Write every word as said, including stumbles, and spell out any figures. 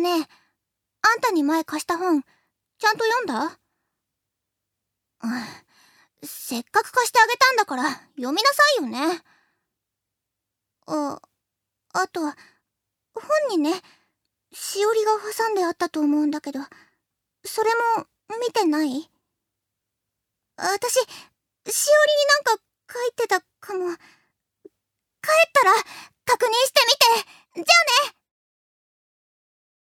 ねえ、あんたに前貸した本、ちゃんと読んだ？うん、せっかく貸してあげたんだから読みなさいよね。あ、あと、本にね、しおりが挟んであったと思うんだけど、それも見てない？私、しおりになんか書いてたかも。帰ったら確認してみて。じゃあね。